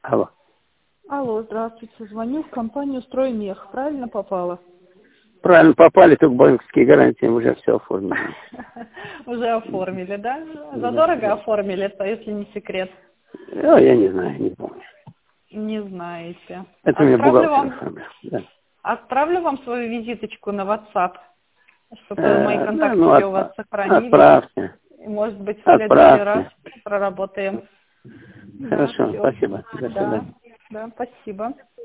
Алло. Алло, здравствуйте. Звоню в компанию «Строймех». Правильно попала? Правильно попали, только банковские гарантии уже все оформили. Уже оформили, да? Да, Задорого да. оформили, это, если не секрет? Я не знаю, не помню. Не знаете. Это мне бухгалтер оформил. Да. Отправлю вам свою визиточку на WhatsApp, чтобы мои Да, контактики у вас сохранились. отправьте. И, может быть, в следующий раз Отправьте. проработаем. Да, Хорошо, все. спасибо. До Да, свидания. да, спасибо.